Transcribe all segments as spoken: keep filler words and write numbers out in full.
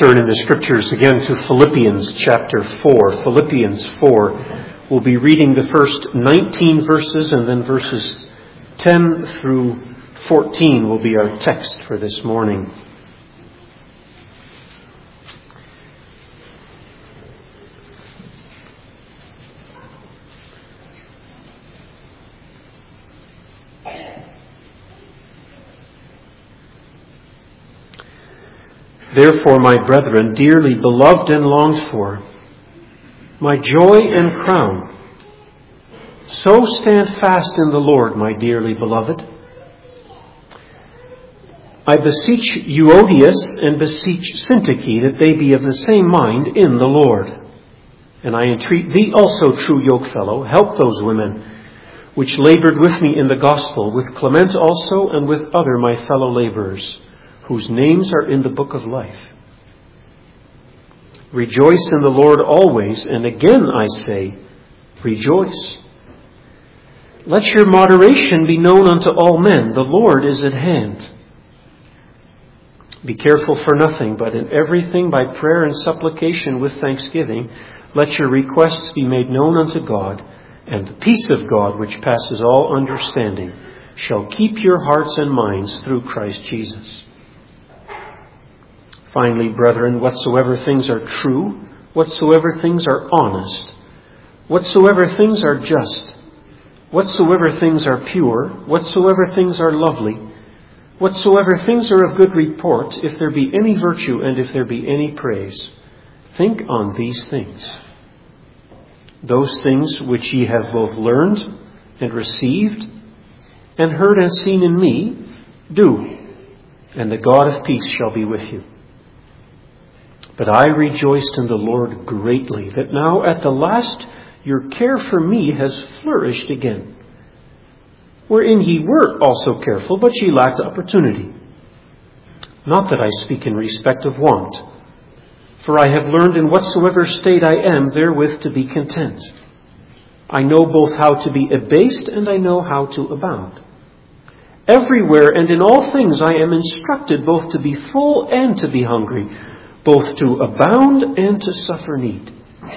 turn in the Scriptures again to Philippians chapter four. Philippians four. We'll be reading the first nineteen verses, and then verses ten through fourteen will be our text for this morning. Therefore, my brethren, dearly beloved and longed for, my joy and crown, so stand fast in the Lord, my dearly beloved. I beseech Euodias and beseech Syntyche that they be of the same mind in the Lord. And I entreat thee also, true yokefellow, help those women which labored with me in the gospel, with Clement also and with other my fellow laborers, whose names are in the book of life. Rejoice in the Lord always, and again I say, rejoice. Let your moderation be known unto all men. The Lord is at hand. Be careful for nothing, but in everything by prayer and supplication with thanksgiving, let your requests be made known unto God, and the peace of God, which passes all understanding, shall keep your hearts and minds through Christ Jesus. Finally, brethren, whatsoever things are true, whatsoever things are honest, whatsoever things are just, whatsoever things are pure, whatsoever things are lovely, whatsoever things are of good report, if there be any virtue and if there be any praise, think on these things. Those things which ye have both learned and received and heard and seen in me, do, and the God of peace shall be with you. But I rejoiced in the Lord greatly, that now at the last your care for me has flourished again, wherein ye were also careful, but ye lacked opportunity. Not that I speak in respect of want, for I have learned in whatsoever state I am therewith to be content. I know both how to be abased, and I know how to abound. Everywhere and in all things I am instructed both to be full and to be hungry, both to abound and to suffer need.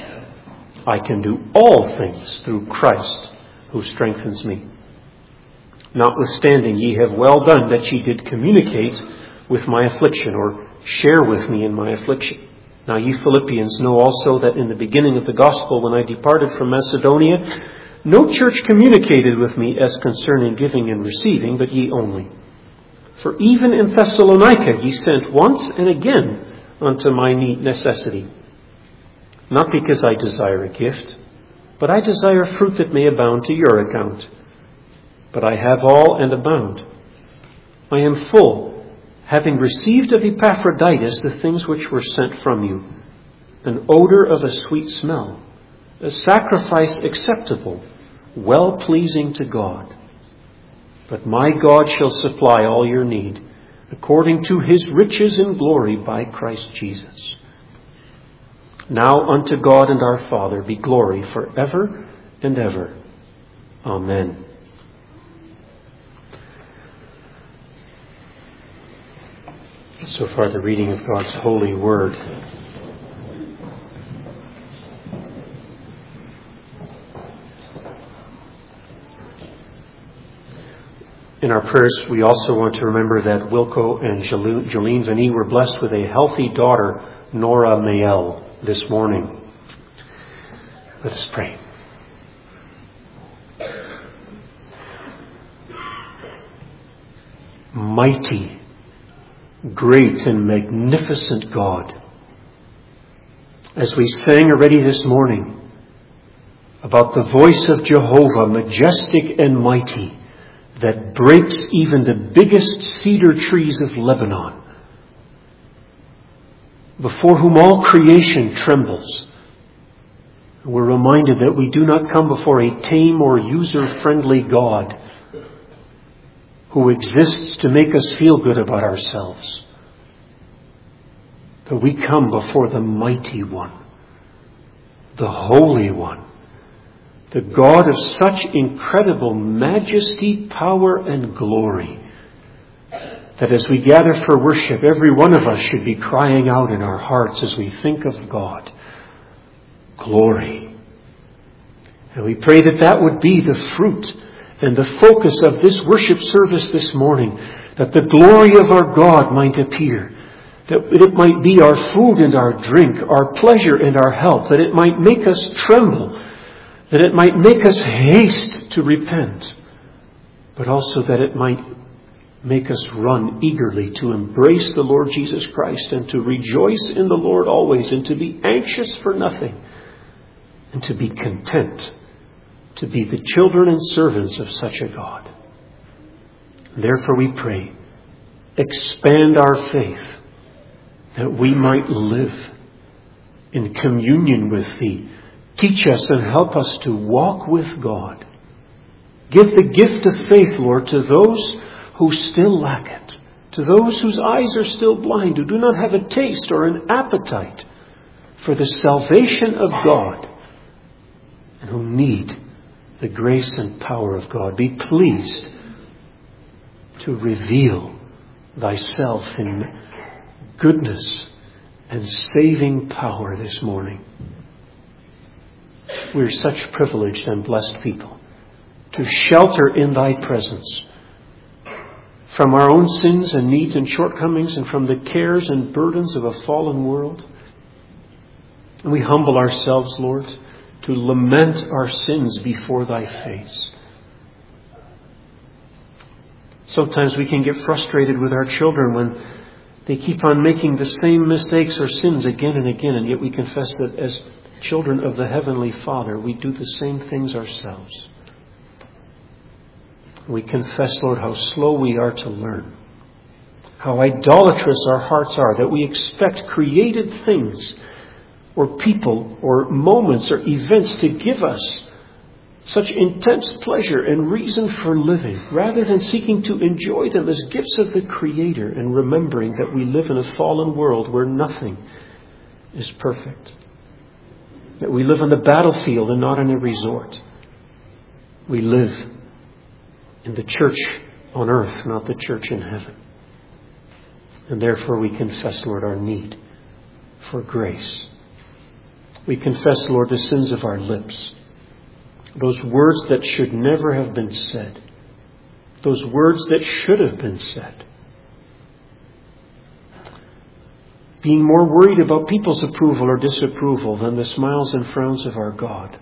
I can do all things through Christ who strengthens me. Notwithstanding, ye have well done that ye did communicate with my affliction, or share with me in my affliction. Now ye Philippians know also that in the beginning of the gospel, when I departed from Macedonia, no church communicated with me as concerning giving and receiving, but ye only. For even in Thessalonica ye sent once and again unto my need necessity. Not because I desire a gift, but I desire fruit that may abound to your account. But I have all and abound. I am full, having received of Epaphroditus the things which were sent from you, an odor of a sweet smell, a sacrifice acceptable, well-pleasing to God. But my God shall supply all your need, according to his riches in glory by Christ Jesus. Now unto God and our Father be glory forever and ever. Amen. So far, the reading of God's holy word. In our prayers, we also want to remember that Wilco and Jolene Vanny were blessed with a healthy daughter, Nora Mayel, this morning. Let us pray. Mighty, great and magnificent God, as we sang already this morning about the voice of Jehovah, majestic and mighty, that breaks even the biggest cedar trees of Lebanon, before whom all creation trembles. We're reminded that we do not come before a tame or user-friendly God who exists to make us feel good about ourselves. But we come before the mighty one, the Holy One, the God of such incredible majesty, power, and glory, that as we gather for worship, every one of us should be crying out in our hearts as we think of God, glory. And we pray that that would be the fruit and the focus of this worship service this morning, that the glory of our God might appear, that it might be our food and our drink, our pleasure and our health, that it might make us tremble, that it might make us haste to repent, but also that it might make us run eagerly to embrace the Lord Jesus Christ and to rejoice in the Lord always and to be anxious for nothing and to be content to be the children and servants of such a God. Therefore we pray, expand our faith that we might live in communion with Thee. Teach us and help us to walk with God. Give the gift of faith, Lord, to those who still lack it, to those whose eyes are still blind, who do not have a taste or an appetite for the salvation of God, and who need the grace and power of God. Be pleased to reveal Thyself in goodness and saving power this morning. We're such privileged and blessed people to shelter in Thy presence from our own sins and needs and shortcomings and from the cares and burdens of a fallen world. And we humble ourselves, Lord, to lament our sins before Thy face. Sometimes we can get frustrated with our children when they keep on making the same mistakes or sins again and again, and yet we confess that as children of the Heavenly Father, we do the same things ourselves. We confess, Lord, how slow we are to learn, how idolatrous our hearts are, that we expect created things or people or moments or events to give us such intense pleasure and reason for living, rather than seeking to enjoy them as gifts of the Creator and remembering that we live in a fallen world where nothing is perfect, that we live on the battlefield and not in a resort. We live in the church on earth, not the church in heaven. And therefore we confess, Lord, our need for grace. We confess, Lord, the sins of our lips, those words that should never have been said, those words that should have been said. Being more worried about people's approval or disapproval than the smiles and frowns of our God.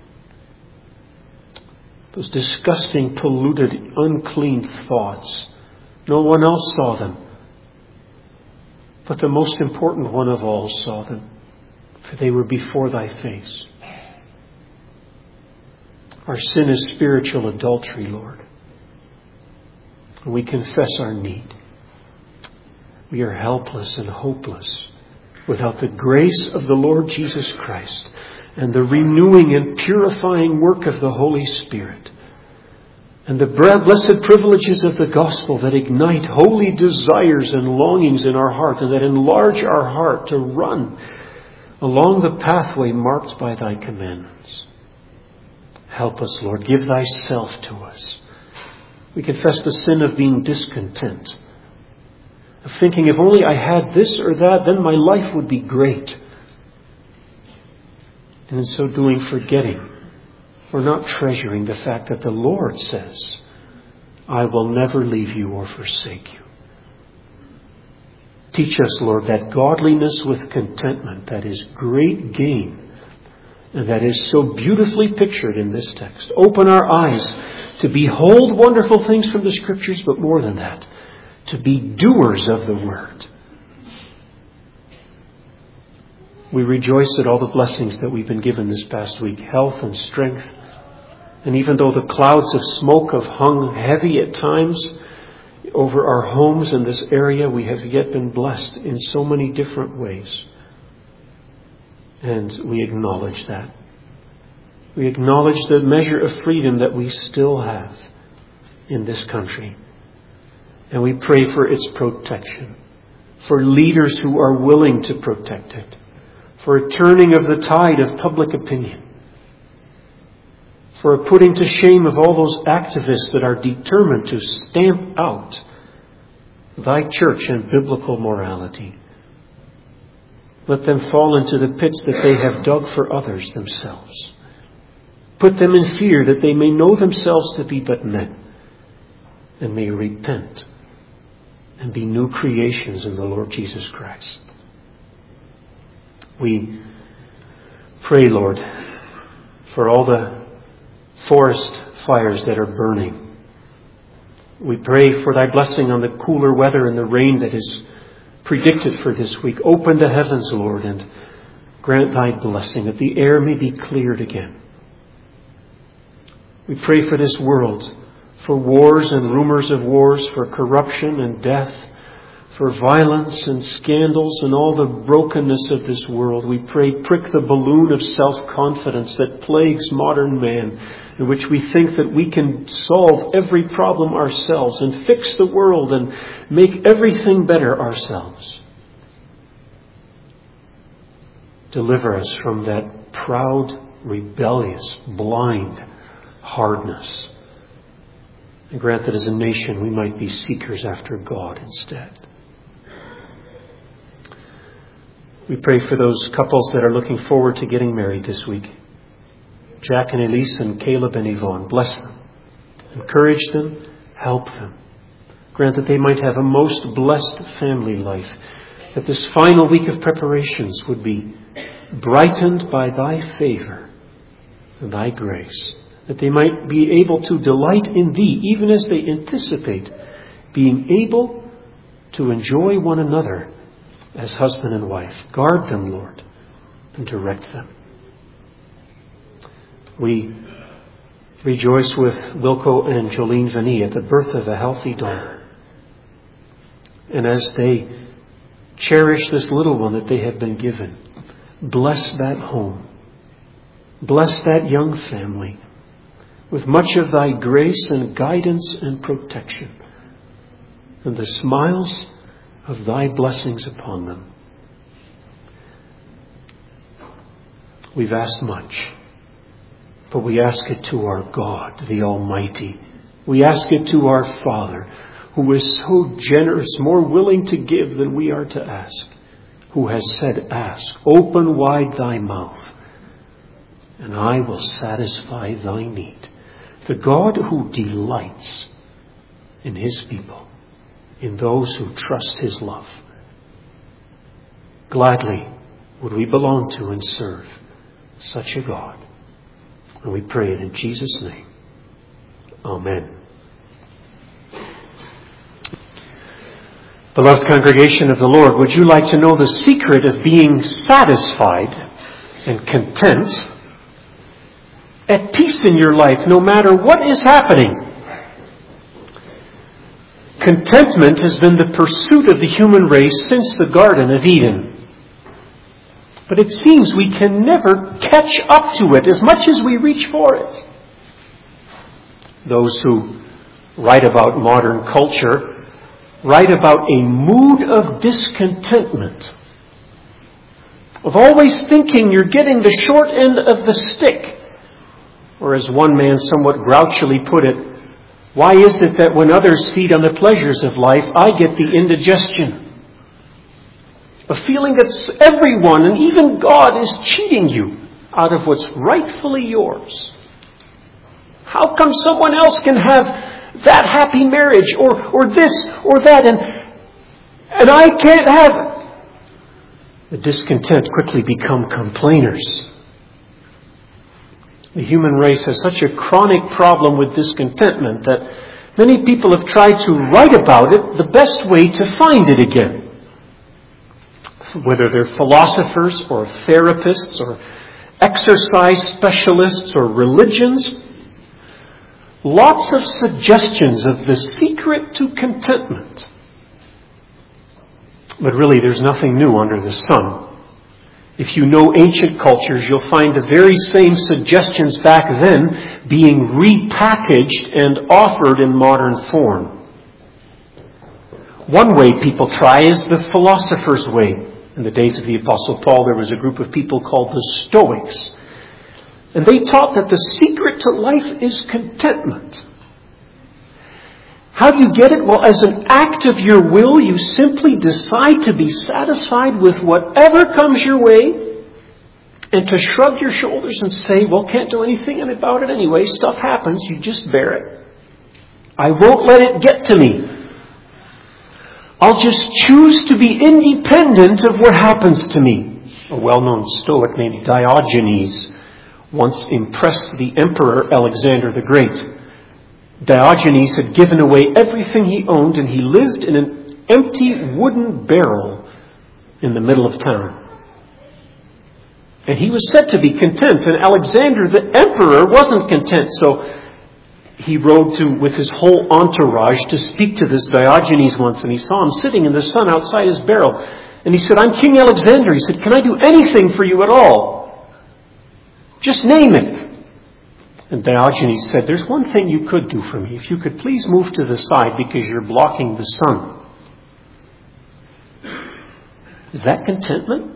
Those disgusting, polluted, unclean thoughts. No one else saw them, but the most important one of all saw them, for they were before Thy face. Our sin is spiritual adultery, Lord. And we confess our need. We are helpless and hopeless without the grace of the Lord Jesus Christ and the renewing and purifying work of the Holy Spirit and the blessed privileges of the gospel that ignite holy desires and longings in our heart and that enlarge our heart to run along the pathway marked by Thy commandments. Help us, Lord. Give Thyself to us. We confess the sin of being discontent, of thinking if only I had this or that, then my life would be great. And in so doing, forgetting or not treasuring the fact that the Lord says, I will never leave you or forsake you. Teach us, Lord, that godliness with contentment, that is great gain, and that is so beautifully pictured in this text. Open our eyes to behold wonderful things from the Scriptures, but more than that, to be doers of the Word. We rejoice at all the blessings that we've been given this past week, health and strength. And even though the clouds of smoke have hung heavy at times over our homes in this area, we have yet been blessed in so many different ways. And we acknowledge that. We acknowledge the measure of freedom that we still have in this country. And we pray for its protection, for leaders who are willing to protect it, for a turning of the tide of public opinion, for a putting to shame of all those activists that are determined to stamp out Thy church and biblical morality. Let them fall into the pits that they have dug for others themselves. Put them in fear that they may know themselves to be but men, and may repent and be new creations in the Lord Jesus Christ. We pray, Lord, for all the forest fires that are burning. We pray for thy blessing on the cooler weather and the rain that is predicted for this week. Open the heavens, Lord, and grant thy blessing that the air may be cleared again. We pray for this world, for wars and rumors of wars, for corruption and death, for violence and scandals and all the brokenness of this world. We pray, prick the balloon of self-confidence that plagues modern man, in which we think that we can solve every problem ourselves and fix the world and make everything better ourselves. Deliver us from that proud, rebellious, blind hardness. And grant that as a nation we might be seekers after God instead. We pray for those couples that are looking forward to getting married this week. Jack and Elise and Caleb and Yvonne. Bless them. Encourage them. Help them. Grant that they might have a most blessed family life. That this final week of preparations would be brightened by thy favor and thy grace. That they might be able to delight in thee, even as they anticipate being able to enjoy one another as husband and wife. Guard them, Lord, and direct them. We rejoice with Wilco and Jolene Vanille at the birth of a healthy daughter. And as they cherish this little one that they have been given, bless that home. Bless that young family with much of thy grace and guidance and protection, and the smiles of thy blessings upon them. We've asked much, but we ask it to our God, the Almighty. We ask it to our Father, who is so generous, more willing to give than we are to ask, who has said, ask, open wide thy mouth, and I will satisfy thy need. The God who delights in his people, in those who trust his love. Gladly would we belong to and serve such a God. And we pray it in Jesus' name. Amen. Beloved congregation of the Lord, would you like to know the secret of being satisfied and content, at peace in your life, no matter what is happening? Contentment has been the pursuit of the human race since the Garden of Eden. But it seems we can never catch up to it as much as we reach for it. Those who write about modern culture write about a mood of discontentment, of always thinking you're getting the short end of the stick. Or as one man somewhat grouchily put it, why is it that when others feed on the pleasures of life, I get the indigestion? A feeling that everyone and even God is cheating you out of what's rightfully yours. How come someone else can have that happy marriage or, or this or that and, and I can't have it? The discontent quickly become complainers. The human race has such a chronic problem with discontentment that many people have tried to write about it the best way to find it again. Whether they're philosophers or therapists or exercise specialists or religions, lots of suggestions of the secret to contentment. But really, there's nothing new under the sun. If you know ancient cultures, you'll find the very same suggestions back then being repackaged and offered in modern form. One way people try is the philosopher's way. In the days of the Apostle Paul, there was a group of people called the Stoics. And they taught that the secret to life is contentment. How do you get it? Well, as an act of your will, you simply decide to be satisfied with whatever comes your way and to shrug your shoulders and say, well, can't do anything about it anyway. Stuff happens. You just bear it. I won't let it get to me. I'll just choose to be independent of what happens to me. A well-known Stoic named Diogenes once impressed the Emperor Alexander the Great. Diogenes had given away everything he owned, and he lived in an empty wooden barrel in the middle of town. And he was said to be content, and Alexander the Emperor wasn't content, so he rode to, with his whole entourage to speak to this Diogenes once, and he saw him sitting in the sun outside his barrel. And he said, I'm King Alexander. He said, can I do anything for you at all? Just name it. And Diogenes said, there's one thing you could do for me. If you could please move to the side because you're blocking the sun. Is that contentment?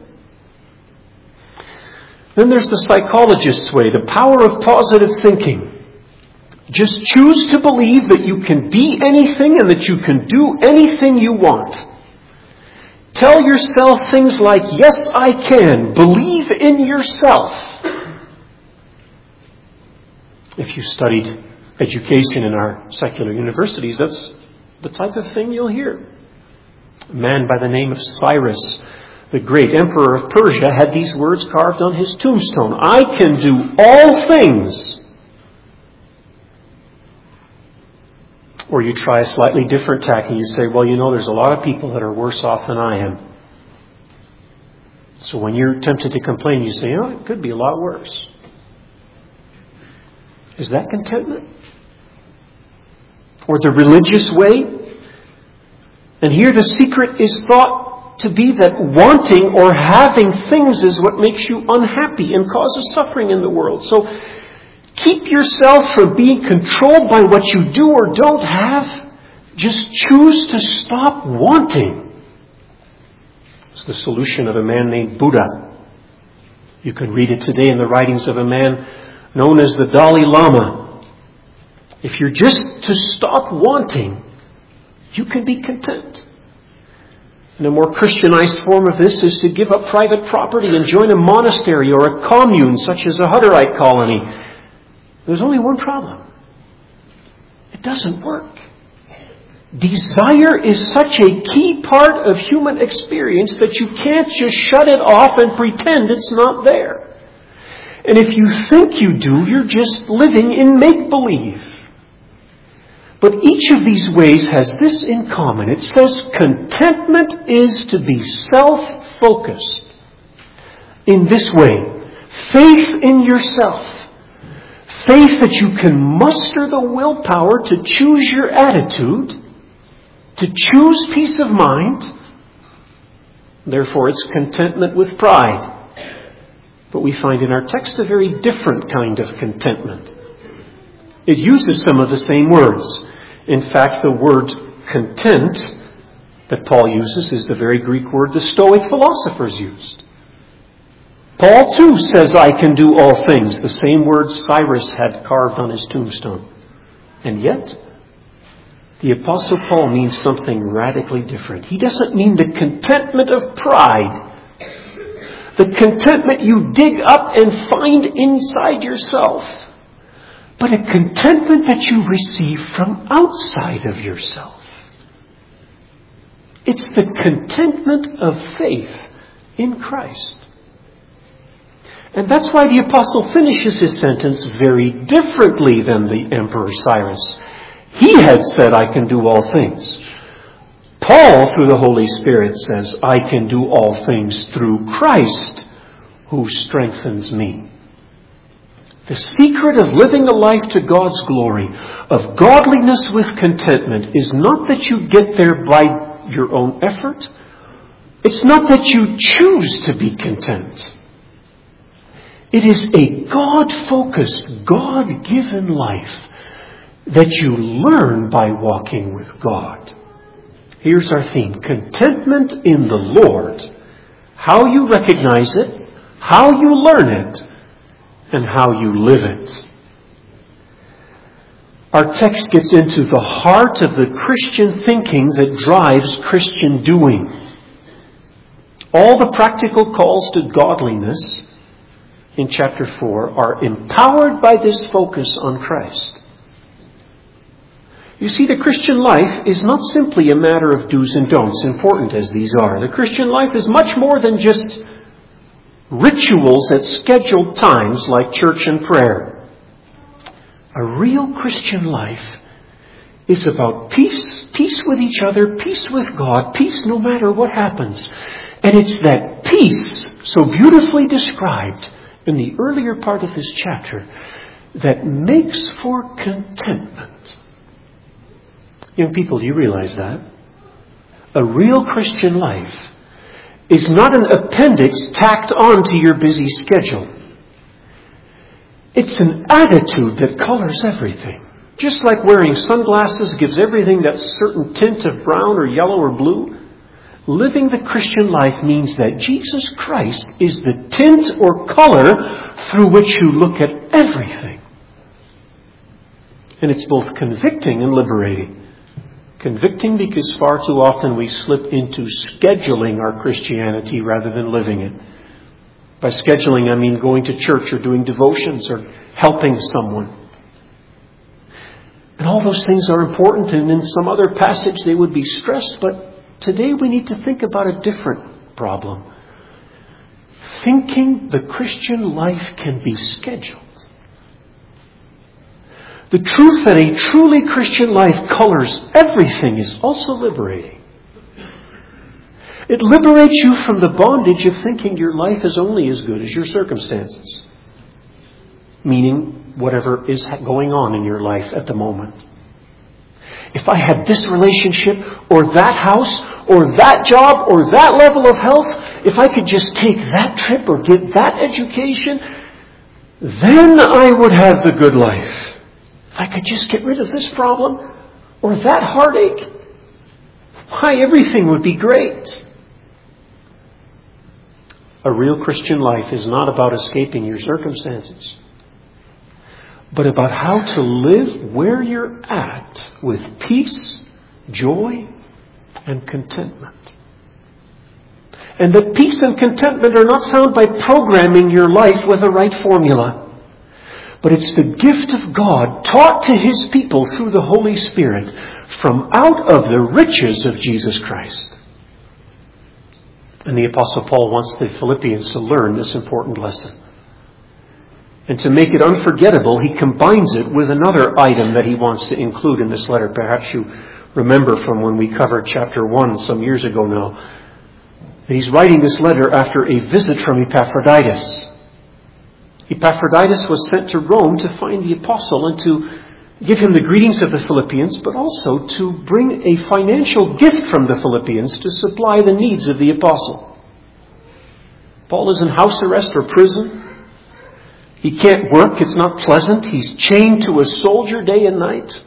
Then there's the psychologist's way, the power of positive thinking. Just choose to believe that you can be anything and that you can do anything you want. Tell yourself things like, yes, I can. Believe in yourself. If you studied education in our secular universities, that's the type of thing you'll hear. A man by the name of Cyrus, the great emperor of Persia, had these words carved on his tombstone. I can do all things. Or you try a slightly different tack and you say, well, you know, there's a lot of people that are worse off than I am. So when you're tempted to complain, you say, oh, it could be a lot worse. Is that contentment? Or the religious way? And here the secret is thought to be that wanting or having things is what makes you unhappy and causes suffering in the world. So keep yourself from being controlled by what you do or don't have. Just choose to stop wanting. It's the solution of a man named Buddha. You can read it today in the writings of a man known as the Dalai Lama. If you're just to stop wanting, you can be content. And a more Christianized form of this is to give up private property and join a monastery or a commune, such as a Hutterite colony. There's only one problem. It doesn't work. Desire is such a key part of human experience that you can't just shut it off and pretend it's not there. And if you think you do, you're just living in make-believe. But each of these ways has this in common. It says contentment is to be self-focused. In this way, faith in yourself. Faith that you can muster the willpower to choose your attitude, to choose peace of mind. Therefore, it's contentment with pride. But we find in our text a very different kind of contentment. It uses some of the same words. In fact, the word content that Paul uses is the very Greek word the Stoic philosophers used. Paul too says, I can do all things, the same words Cyrus had carved on his tombstone. And yet, the Apostle Paul means something radically different. He doesn't mean the contentment of pride, the contentment you dig up and find inside yourself, but a contentment that you receive from outside of yourself. It's the contentment of faith in Christ. And that's why the apostle finishes his sentence very differently than the Emperor Cyrus. He had said, I can do all things. Paul, through the Holy Spirit, says, I can do all things through Christ who strengthens me. The secret of living a life to God's glory, of godliness with contentment, is not that you get there by your own effort. It's not that you choose to be content. It is a God-focused, God-given life that you learn by walking with God. Here's our theme. Contentment in the Lord. How you recognize it, how you learn it, and how you live it. our text gets into the heart of the Christian thinking that drives Christian doing. All the practical calls to godliness in chapter four are empowered by this focus on Christ. You see, the Christian life is not simply a matter of do's and don'ts, important as these are. The Christian life is much more than just rituals at scheduled times like church and prayer. A real Christian life is about peace, peace with each other, peace with God, peace no matter what happens. And it's that peace, so beautifully described in the earlier part of this chapter, that makes for contentment. Young people, do you realize that? A real Christian life is not an appendix tacked on to your busy schedule. It's an attitude that colors everything. Just like wearing sunglasses gives everything that certain tint of brown or yellow or blue, living the Christian life means that Jesus Christ is the tint or color through which you look at everything. And it's both convicting and liberating. Convicting because far too often we slip into scheduling our Christianity rather than living it. By scheduling, I mean going to church or doing devotions or helping someone. And all those things are important, and in some other passage they would be stressed, but today we need to think about a different problem. Thinking the Christian life can be scheduled. The truth that a truly Christian life colors everything is also liberating. It liberates you from the bondage of thinking your life is only as good as your circumstances. Meaning, whatever is going on in your life at the moment. If I had this relationship, or that house, or that job, or that level of health, if I could just take that trip or get that education, then I would have the good life. If I could just get rid of this problem, or that heartache, why, everything would be great. A real Christian life is not about escaping your circumstances, but about how to live where you're at with peace, joy, and contentment. And that peace and contentment are not found by programming your life with the right formula, but it's the gift of God taught to His people through the Holy Spirit from out of the riches of Jesus Christ. And the Apostle Paul wants the Philippians to learn this important lesson. And to make it unforgettable, he combines it with another item that he wants to include in this letter. Perhaps you remember from when we covered chapter one some years ago now, that he's writing this letter after a visit from Epaphroditus. Epaphroditus was sent to Rome to find the apostle and to give him the greetings of the Philippians, but also to bring a financial gift from the Philippians to supply the needs of the apostle. Paul is in house arrest or prison. He can't work. It's not pleasant. He's chained to a soldier day and night.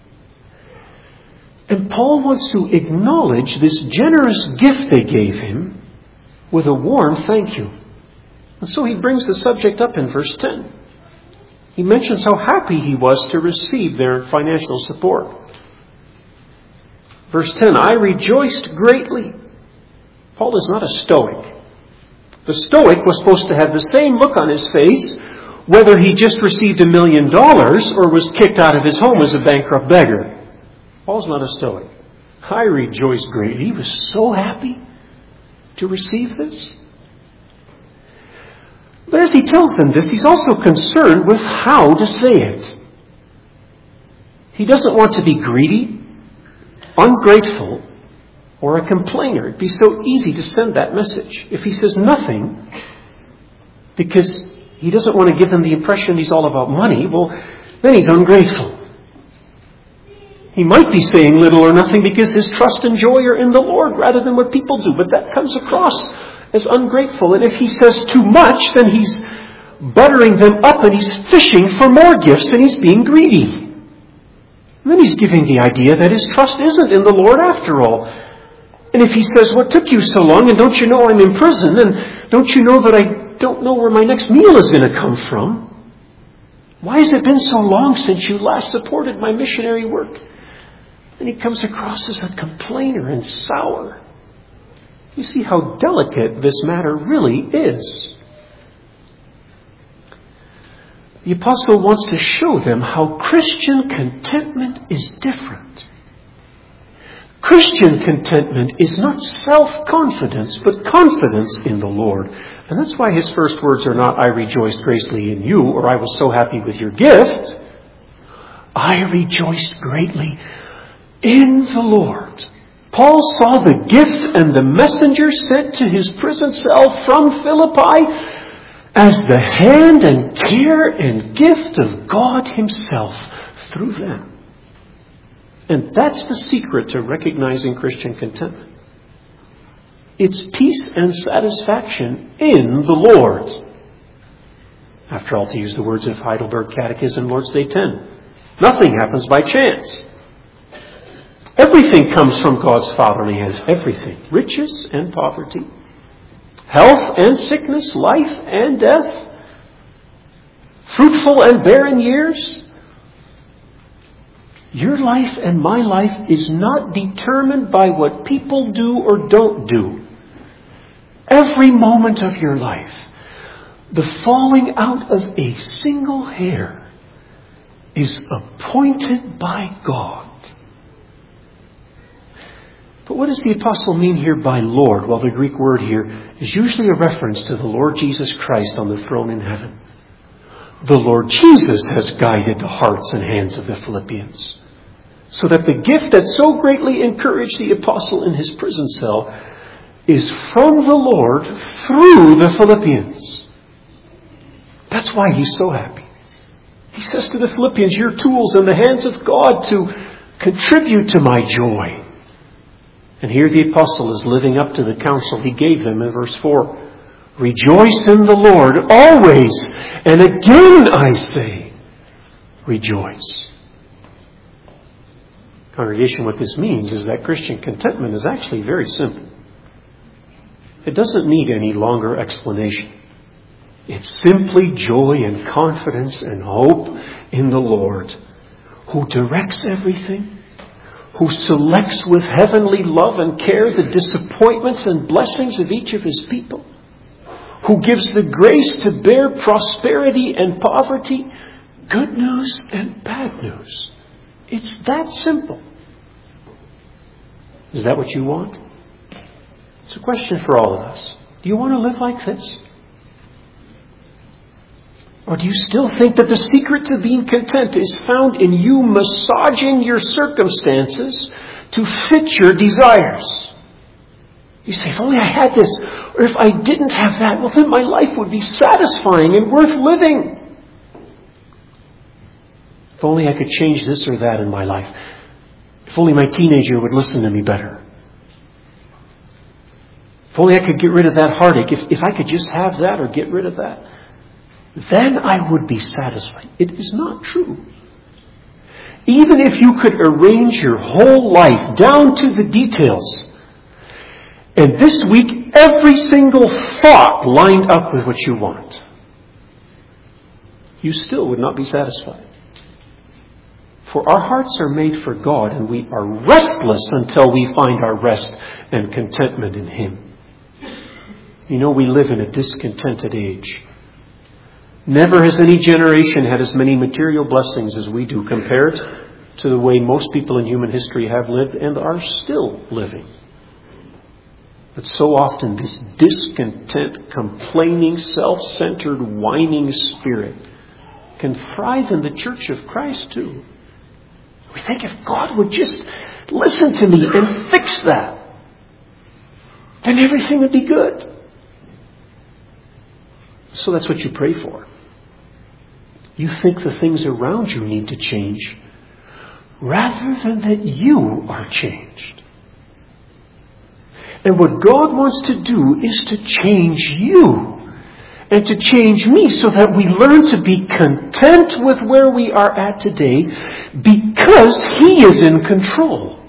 And Paul wants to acknowledge this generous gift they gave him with a warm thank you. And so he brings the subject up in verse ten. He mentions how happy he was to receive their financial support. Verse ten, I rejoiced greatly. Paul is not a Stoic. The Stoic was supposed to have the same look on his face whether he just received a million dollars or was kicked out of his home as a bankrupt beggar. Paul's not a Stoic. I rejoiced greatly. He was so happy to receive this. But as he tells them this, he's also concerned with how to say it. He doesn't want to be greedy, ungrateful, or a complainer. It'd be so easy to send that message. If he says nothing, because he doesn't want to give them the impression he's all about money, well, then he's ungrateful. He might be saying little or nothing because his trust and joy are in the Lord rather than what people do, but that comes across as ungrateful. And if he says too much, then he's buttering them up and he's fishing for more gifts and he's being greedy. And then he's giving the idea that his trust isn't in the Lord after all. And if he says, what took you so long? And don't you know I'm in prison? And don't you know that I don't know where my next meal is going to come from? Why has it been so long since you last supported my missionary work? And he comes across as a complainer and sour. You see how delicate this matter really is. The apostle wants to show them how Christian contentment is different. Christian contentment is not self-confidence, but confidence in the Lord. And that's why his first words are not, I rejoiced greatly in you, or I was so happy with your gift. I rejoiced greatly in the Lord. Paul saw the gift and the messenger sent to his prison cell from Philippi as the hand and care and gift of God himself through them. And that's the secret to recognizing Christian contentment. It's peace and satisfaction in the Lord. After all, to use the words of Heidelberg Catechism, Lord's Day ten, nothing happens by chance. Everything comes from God's fatherly hands. Everything. Riches and poverty. Health and sickness. Life and death. Fruitful and barren years. Your life and my life is not determined by what people do or don't do. Every moment of your life, the falling out of a single hair is appointed by God. But what does the apostle mean here by Lord? Well, the Greek word here is usually a reference to the Lord Jesus Christ on the throne in heaven. The Lord Jesus has guided the hearts and hands of the Philippians, so that the gift that so greatly encouraged the apostle in his prison cell is from the Lord through the Philippians. That's why he's so happy. He says to the Philippians, you're tools in the hands of God to contribute to my joy. And here the apostle is living up to the counsel he gave them in verse four. Rejoice in the Lord always. And again I say, rejoice. Congregation, what this means is that Christian contentment is actually very simple. It doesn't need any longer explanation. It's simply joy and confidence and hope in the Lord, who directs everything, who selects with heavenly love and care the disappointments and blessings of each of his people, who gives the grace to bear prosperity and poverty, good news and bad news. It's that simple. Is that what you want? It's a question for all of us. Do you want to live like this? Or do you still think that the secret to being content is found in you massaging your circumstances to fit your desires? You say, if only I had this, or if I didn't have that, well then my life would be satisfying and worth living. If only I could change this or that in my life. If only my teenager would listen to me better. If only I could get rid of that heartache. If, if I could just have that or get rid of that, then I would be satisfied. It is not true. Even if you could arrange your whole life down to the details, and this week every single thought lined up with what you want, you still would not be satisfied. For our hearts are made for God, and we are restless until we find our rest and contentment in Him. You know, we live in a discontented age. Never has any generation had as many material blessings as we do compared to the way most people in human history have lived and are still living. But so often this discontent, complaining, self-centered, whining spirit can thrive in the church of Christ too. We think if God would just listen to me and fix that, then everything would be good. So that's what you pray for. You think the things around you need to change rather than that you are changed. And what God wants to do is to change you and to change me so that we learn to be content with where we are at today because He is in control.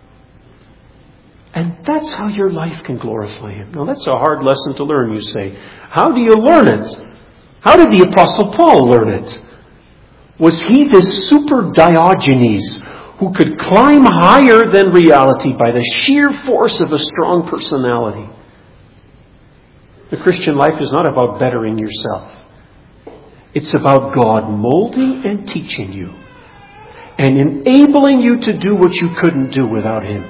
And that's how your life can glorify Him. Now that's a hard lesson to learn, you say. How do you learn it? How did the Apostle Paul learn it? Was he this super Diogenes who could climb higher than reality by the sheer force of a strong personality? The Christian life is not about bettering yourself. It's about God molding and teaching you and enabling you to do what you couldn't do without Him.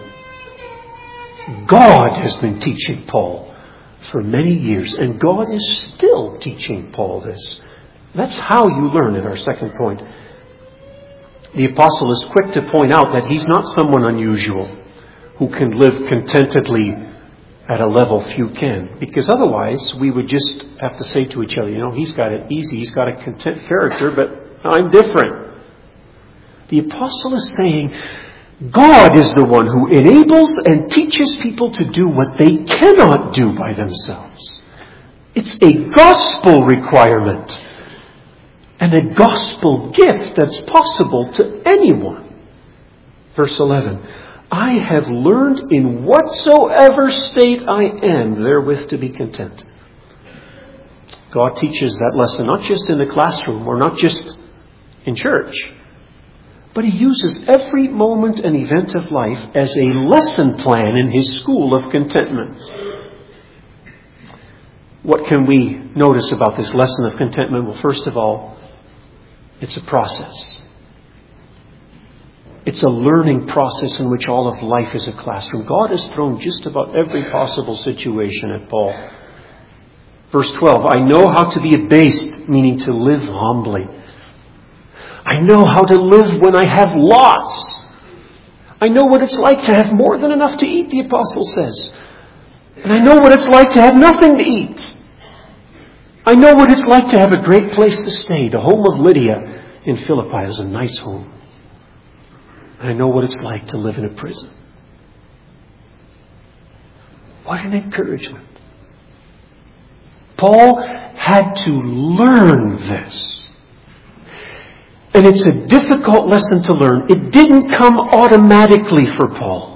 God has been teaching Paul for many years, and God is still teaching Paul this. That's how you learn in our second point. The apostle is quick to point out that he's not someone unusual who can live contentedly at a level few can. Because otherwise we would just have to say to each other, you know, he's got it easy, he's got a content character, but I'm different. The apostle is saying God is the one who enables and teaches people to do what they cannot do by themselves. It's a gospel requirement and a gospel gift that's possible to anyone. Verse eleven, I have learned in whatsoever state I am therewith to be content. God teaches that lesson not just in the classroom or not just in church, but He uses every moment and event of life as a lesson plan in His school of contentment. What can we notice about this lesson of contentment? Well, first of all, it's a process. It's a learning process in which all of life is a classroom. God has thrown just about every possible situation at Paul. Verse twelve, I know how to be abased, meaning to live humbly. I know how to live when I have lots. I know what it's like to have more than enough to eat, the apostle says. And I know what it's like to have nothing to eat. I know what it's like to have a great place to stay. The home of Lydia in Philippi is a nice home. And I know what it's like to live in a prison. What an encouragement. Paul had to learn this. And it's a difficult lesson to learn. It didn't come automatically for Paul.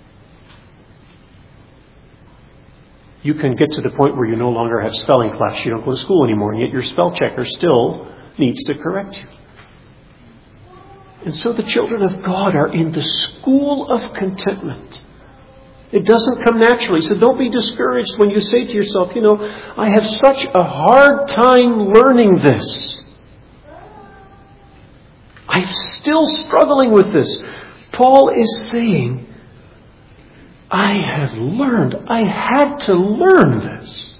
You can get to the point where you no longer have spelling class. You don't go to school anymore, and yet your spell checker still needs to correct you. And so the children of God are in the school of contentment. It doesn't come naturally. So don't be discouraged when you say to yourself, you know, I have such a hard time learning this. I'm still struggling with this. Paul is saying, I have learned. I had to learn this.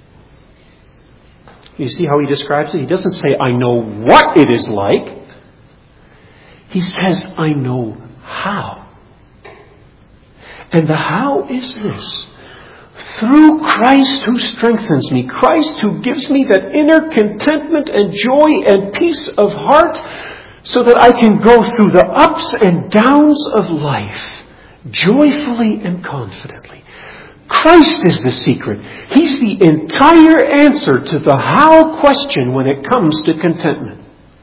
You see how he describes it? He doesn't say, I know what it is like. He says, I know how. And the how is this. Through Christ who strengthens me. Christ who gives me that inner contentment and joy and peace of heart so that I can go through the ups and downs of life joyfully and confidently. Christ is the secret. He's the entire answer to the how question when it comes to contentment.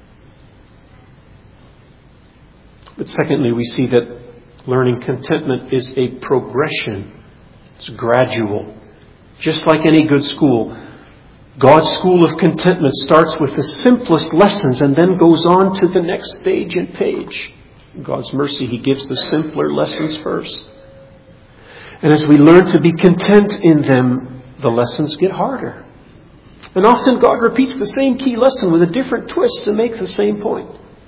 But secondly, we see that learning contentment is a progression. It's gradual. Just like any good school, God's school of contentment starts with the simplest lessons and then goes on to the next stage and page. In God's mercy, He gives the simpler lessons first. And as we learn to be content in them, the lessons get harder. And often God repeats the same key lesson with a different twist to make the same point.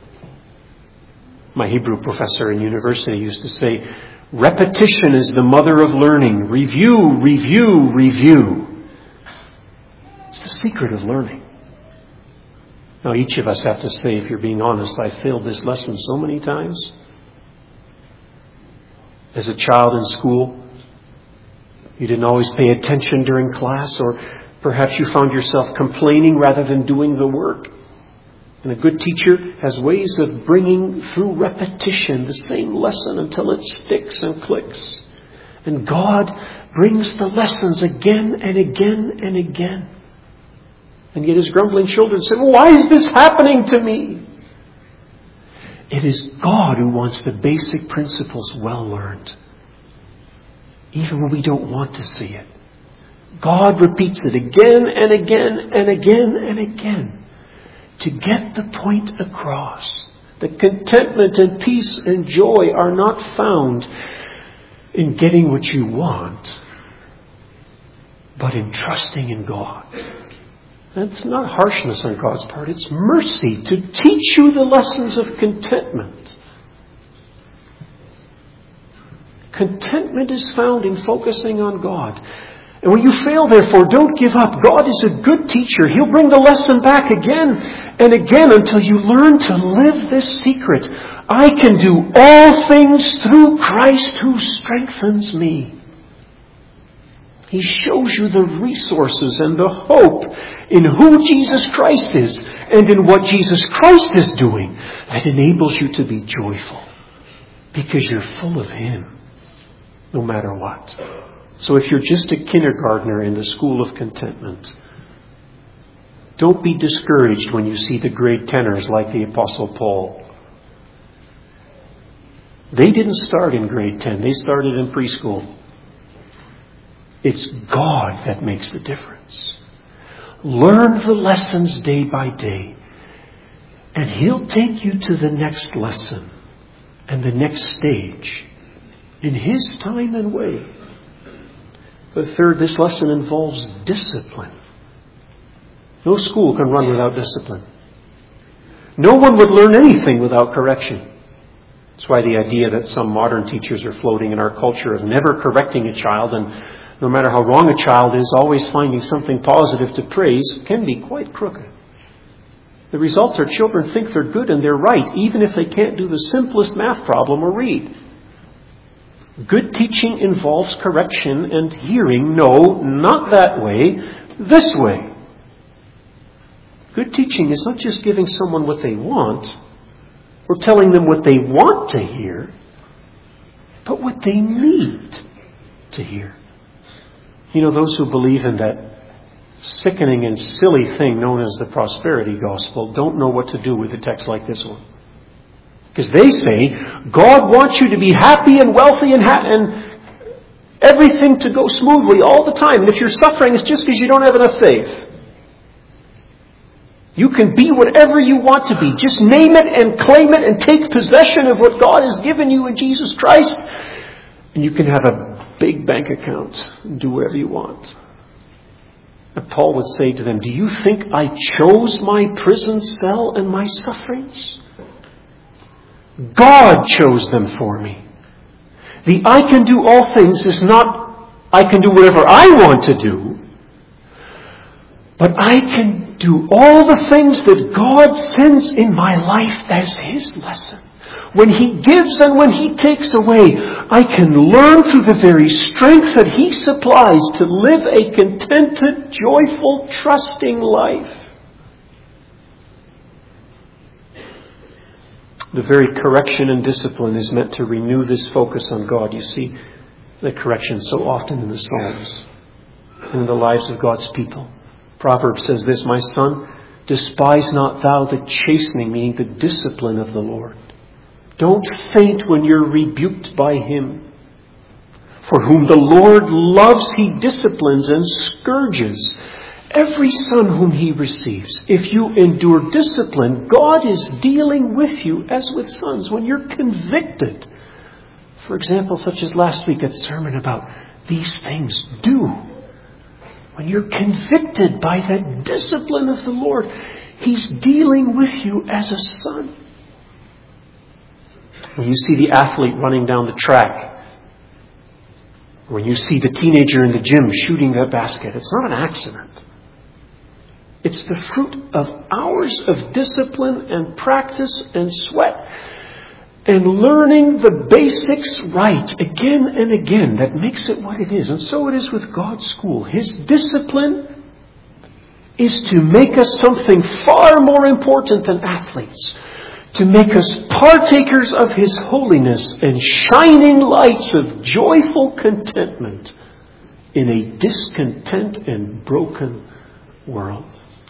My Hebrew professor in university used to say, repetition is the mother of learning. Review, review, review. It's the secret of learning. Now, each of us have to say, if you're being honest, I failed this lesson so many times. As a child in school, you didn't always pay attention during class, or perhaps you found yourself complaining rather than doing the work. And a good teacher has ways of bringing through repetition the same lesson until it sticks and clicks. And God brings the lessons again and again and again. And yet His grumbling children say, well, why is this happening to me? It is God who wants the basic principles well learned, even when we don't want to see it. God repeats it again and again and again and again. to get the point across. That contentment and peace and joy are not found in getting what you want, but in trusting in God. And it's not harshness on God's part, it's mercy to teach you the lessons of contentment. Contentment is found in focusing on God. And when you fail, therefore, don't give up. God is a good teacher. He'll bring the lesson back again and again until you learn to live this secret. I can do all things through Christ who strengthens me. He shows you the resources and the hope in who Jesus Christ is and in what Jesus Christ is doing that enables you to be joyful because you're full of Him, no matter what. So if you're just a kindergartner in the school of contentment, don't be discouraged when you see the grade tenors like the Apostle Paul. They didn't start in grade ten. They started in preschool. It's God that makes the difference. Learn the lessons day by day, and He'll take you to the next lesson and the next stage in His time and way. But third, this lesson involves discipline. No school can run without discipline. No one would learn anything without correction. That's why the idea that some modern teachers are floating in our culture of never correcting a child, and no matter how wrong a child is, always finding something positive to praise, can be quite crooked. The results are children think they're good and they're right, even if they can't do the simplest math problem or read. Good teaching involves correction and hearing, no, not that way, this way. Good teaching is not just giving someone what they want or telling them what they want to hear, but what they need to hear. You know, those who believe in that sickening and silly thing known as the prosperity gospel don't know what to do with a text like this one. Because they say, God wants you to be happy and wealthy and, ha- and everything to go smoothly all the time. And if you're suffering, it's just because you don't have enough faith. You can be whatever you want to be. Just name it and claim it and take possession of what God has given you in Jesus Christ. And you can have a big bank account and do whatever you want. And Paul would say to them, do you think I chose my prison cell and my sufferings? God chose them for me. The I can do all things is not I can do whatever I want to do, but I can do all the things that God sends in my life as His lesson. When He gives and when He takes away, I can learn through the very strength that He supplies to live a contented, joyful, trusting life. The very correction and discipline is meant to renew this focus on God. You see the correction so often in the Psalms and in the lives of God's people. Proverbs says this, my son, despise not thou the chastening, meaning the discipline of the Lord. Don't faint when you're rebuked by Him. For whom the Lord loves, He disciplines and scourges every son whom He receives. If you endure discipline, God is dealing with you as with sons. When you're convicted, for example, such as last week, that sermon about these things do. When you're convicted by that discipline of the Lord, He's dealing with you as a son. When you see the athlete running down the track, when you see the teenager in the gym shooting that basket, it's not an accident. It's the fruit of hours of discipline and practice and sweat and learning the basics right again and again that makes it what it is. And so it is with God's school. His discipline is to make us something far more important than athletes. To make us partakers of His holiness and shining lights of joyful contentment in a discontent and broken world.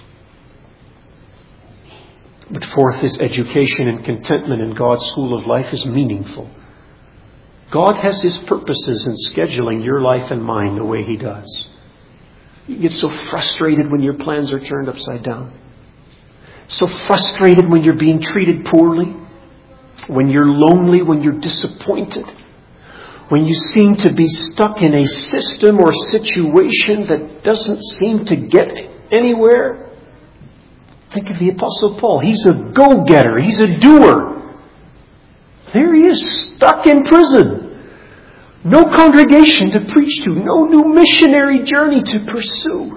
But fourth, His education and contentment in God's school of life is meaningful. God has His purposes in scheduling your life and mine the way He does. You get so frustrated when your plans are turned upside down. So frustrated when you're being treated poorly, when you're lonely, when you're disappointed, when you seem to be stuck in a system or situation that doesn't seem to get anywhere. Think of the Apostle Paul. He's a go-getter. He's a doer. There he is, stuck in prison. No congregation to preach to. No new missionary journey to pursue.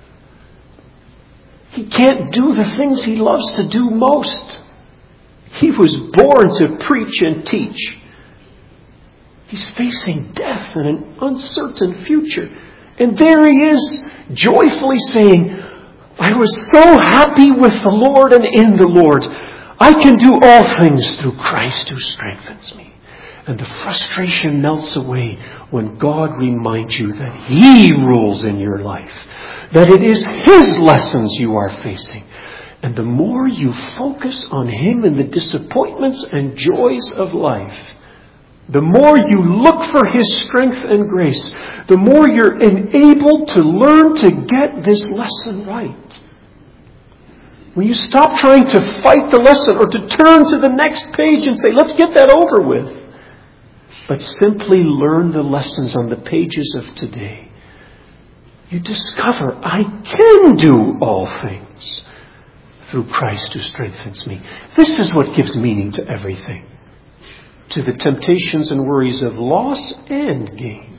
He can't do the things he loves to do most. He was born to preach and teach. He's facing death and an uncertain future. And there he is, joyfully saying, I was so happy with the Lord and in the Lord. I can do all things through Christ who strengthens me. And the frustration melts away when God reminds you that He rules in your life. That it is His lessons you are facing. And the more you focus on Him and the disappointments and joys of life, the more you look for His strength and grace, the more you're enabled to learn to get this lesson right. When you stop trying to fight the lesson or to turn to the next page and say, let's get that over with, but simply learn the lessons on the pages of today, you discover I can do all things through Christ who strengthens me. This is what gives meaning to everything. To the temptations and worries of loss and gain.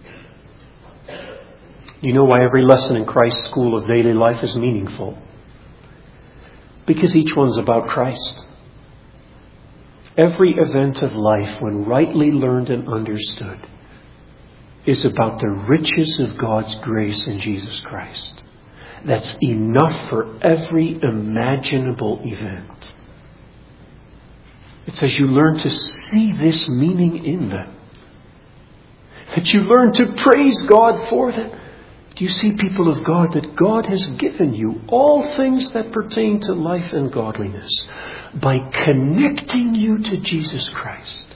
You know why every lesson in Christ's school of daily life is meaningful? Because each one's about Christ. Every event of life, when rightly learned and understood, is about the riches of God's grace in Jesus Christ. That's enough for every imaginable event. It's as you learn to see this meaning in them, that you learn to praise God for them. Do you see, people of God, that God has given you all things that pertain to life and godliness by connecting you to Jesus Christ?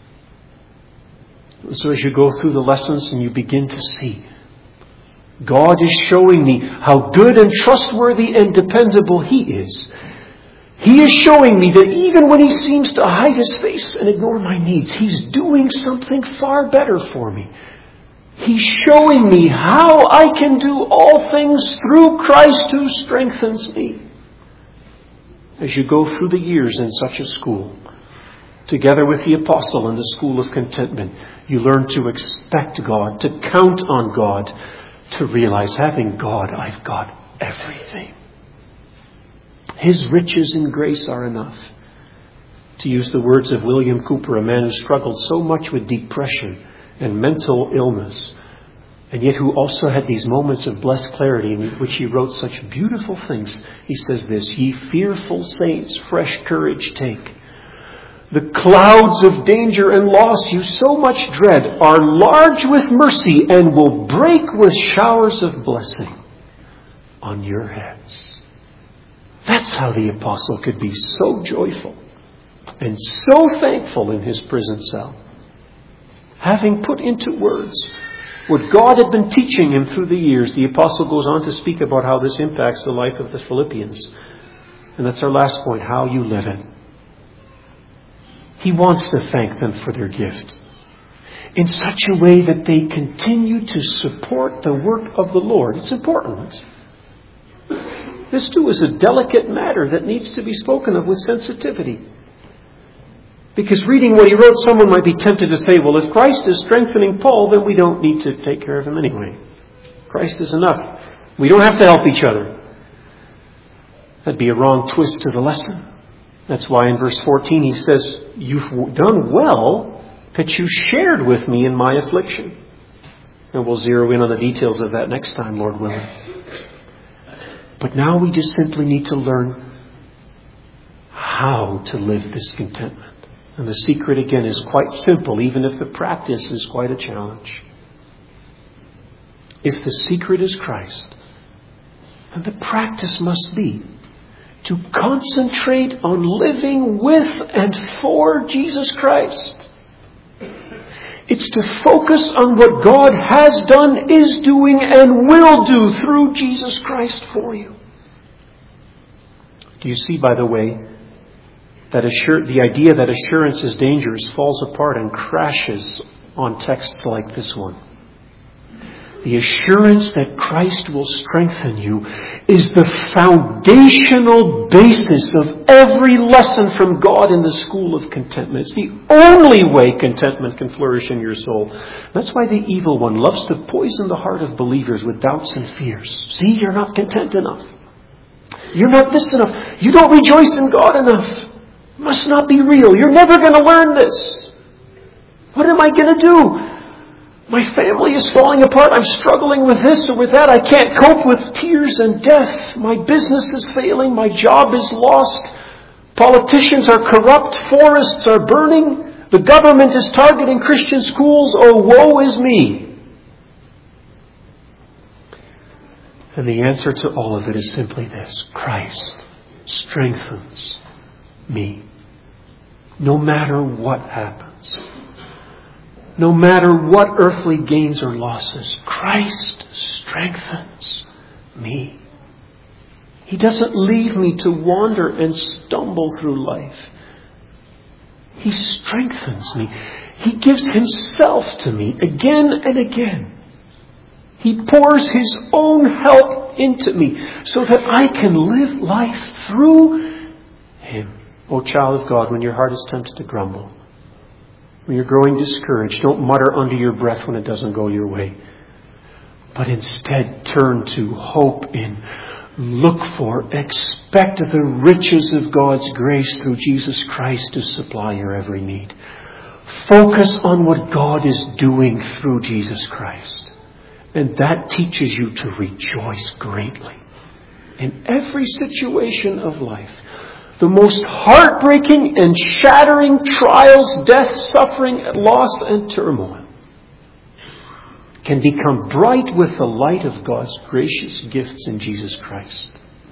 So as you go through the lessons and you begin to see, God is showing me how good and trustworthy and dependable He is. He is showing me that even when He seems to hide His face and ignore my needs, He's doing something far better for me. He's showing me how I can do all things through Christ who strengthens me. As you go through the years in such a school, together with the apostle in the school of contentment, you learn to expect God, to count on God, to realize, having God, I've got everything. His riches and grace are enough. To use the words of William Cooper, a man who struggled so much with depression and mental illness, and yet who also had these moments of blessed clarity in which he wrote such beautiful things. He says this, "Ye fearful saints, fresh courage take. The clouds of danger and loss you so much dread are large with mercy and will break with showers of blessing on your heads." That's how the apostle could be so joyful and so thankful in his prison cell. Having put into words what God had been teaching him through the years, the apostle goes on to speak about how this impacts the life of the Philippians. And that's our last point, how you live it. He wants to thank them for their gift in such a way that they continue to support the work of the Lord. It's important. This too is a delicate matter that needs to be spoken of with sensitivity. Because reading what he wrote, someone might be tempted to say, well, if Christ is strengthening Paul, then we don't need to take care of him anyway. Christ is enough. We don't have to help each other. That'd be a wrong twist to the lesson. That's why in verse fourteen he says, you've done well that you shared with me in my affliction. And we'll zero in on the details of that next time, Lord willing. But now we just simply need to learn how to live this contentment. And the secret, again, is quite simple, even if the practice is quite a challenge. If the secret is Christ, then the practice must be to concentrate on living with and for Jesus Christ. It's to focus on what God has done, is doing, and will do through Jesus Christ for you. Do you see, by the way, that assur- the idea that assurance is dangerous falls apart and crashes on texts like this one? The assurance that Christ will strengthen you is the foundational basis of every lesson from God in the school of contentment. It's the only way contentment can flourish in your soul. That's why the evil one loves to poison the heart of believers with doubts and fears. See, you're not content enough. You're not this enough. You don't rejoice in God enough. It must not be real. You're never going to learn this. What am I going to do? My family is falling apart. I'm struggling with this or with that. I can't cope with tears and death. My business is failing. My job is lost. Politicians are corrupt. Forests are burning. The government is targeting Christian schools. Oh, woe is me. And the answer to all of it is simply this: Christ strengthens me. No matter what happens. No matter what earthly gains or losses, Christ strengthens me. He doesn't leave me to wander and stumble through life. He strengthens me. He gives Himself to me again and again. He pours His own help into me so that I can live life through Him. Oh, child of God, when your heart is tempted to grumble, when you're growing discouraged, don't mutter under your breath when it doesn't go your way. But instead turn to hope in, look for, expect the riches of God's grace through Jesus Christ to supply your every need. Focus on what God is doing through Jesus Christ. And that teaches you to rejoice greatly in every situation of life. The most heartbreaking and shattering trials, death, suffering, loss, and turmoil can become bright with the light of God's gracious gifts in Jesus Christ.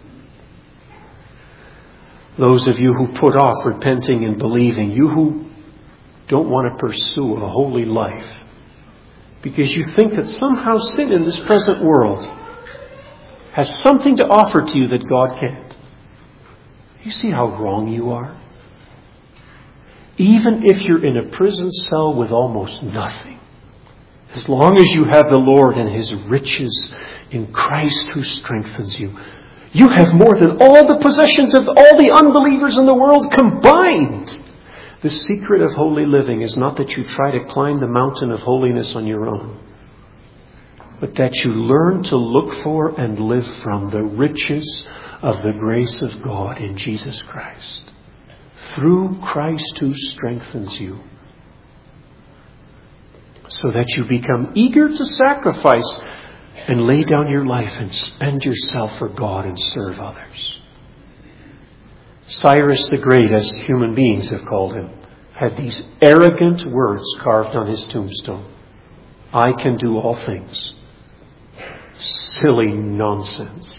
Those of you who put off repenting and believing, you who don't want to pursue a holy life because you think that somehow sin in this present world has something to offer to you that God can't. You see how wrong you are? Even if you're in a prison cell with almost nothing, as long as you have the Lord and His riches in Christ who strengthens you, you have more than all the possessions of all the unbelievers in the world combined. The secret of holy living is not that you try to climb the mountain of holiness on your own, but that you learn to look for and live from the riches of the grace of God in Jesus Christ. Through Christ who strengthens you. So that you become eager to sacrifice and lay down your life and spend yourself for God and serve others. Cyrus the Great, as human beings have called him, had these arrogant words carved on his tombstone. I can do all things. Silly nonsense.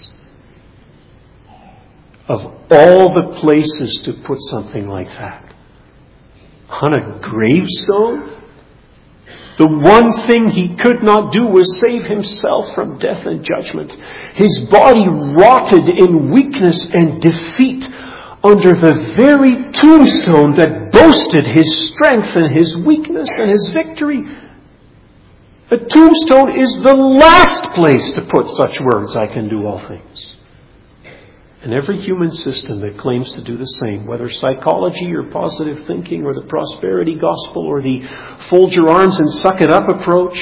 Of all the places to put something like that. On a gravestone? The one thing he could not do was save himself from death and judgment. His body rotted in weakness and defeat under the very tombstone that boasted his strength and his weakness and his victory. A tombstone is the last place to put such words, I can do all things. And every human system that claims to do the same, whether psychology or positive thinking or the prosperity gospel or the fold your arms and suck it up approach,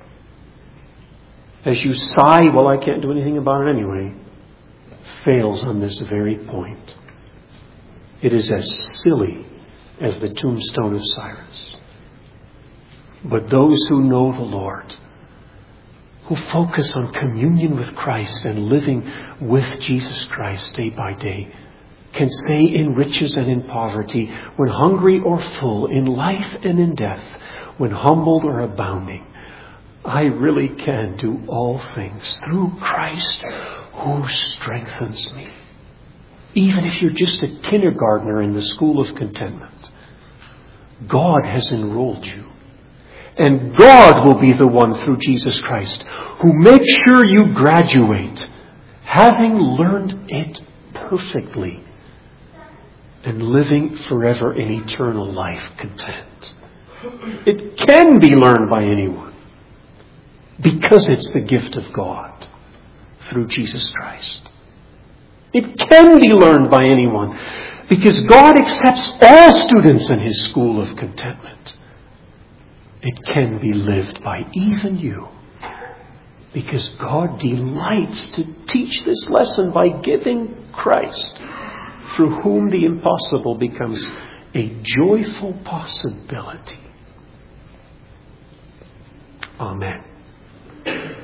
as you sigh, well, I can't do anything about it anyway, fails on this very point. It is as silly as the tombstone of Cyrus. But those who know the Lord, who focus on communion with Christ and living with Jesus Christ day by day, can say in riches and in poverty, when hungry or full, in life and in death, when humbled or abounding, I really can do all things through Christ who strengthens me. Even if you're just a kindergartner in the school of contentment, God has enrolled you. And God will be the one through Jesus Christ who makes sure you graduate, having learned it perfectly and living forever in eternal life content. It can be learned by anyone because it's the gift of God through Jesus Christ. It can be learned by anyone because God accepts all students in His school of contentment. It can be lived by even you because God delights to teach this lesson by giving Christ, through whom the impossible becomes a joyful possibility. Amen.